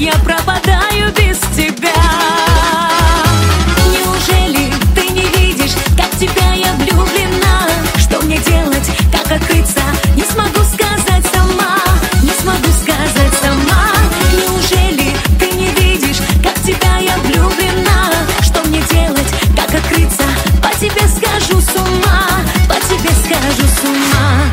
я пропадаю без тебя. Неужели ты не видишь, как в тебя я влюблена? Что мне делать, как открыться? Не смогу сказать сама, не смогу сказать сама. Неужели ты не видишь, как в тебя я влюблена? Что мне делать, как открыться? По тебе скажу с ума, по тебе скажу с ума.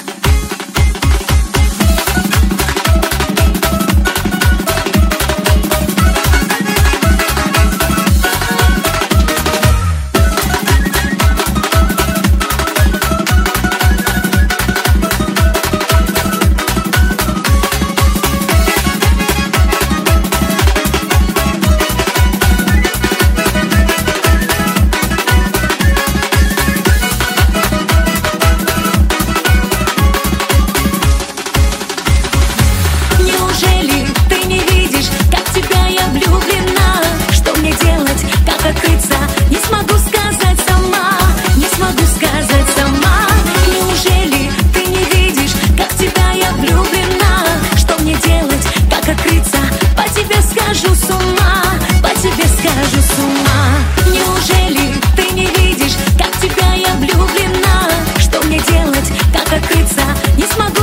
Открыться, не смогу сказать сама, не смогу сказать сама. Неужели ты не видишь, как в тебя я влюблена? Что мне делать, как открыться? По тебе скажу с ума, по тебе скажу с ума. Неужели ты не видишь, как в тебя я влюблена? Что мне делать, как открыться? Не смогу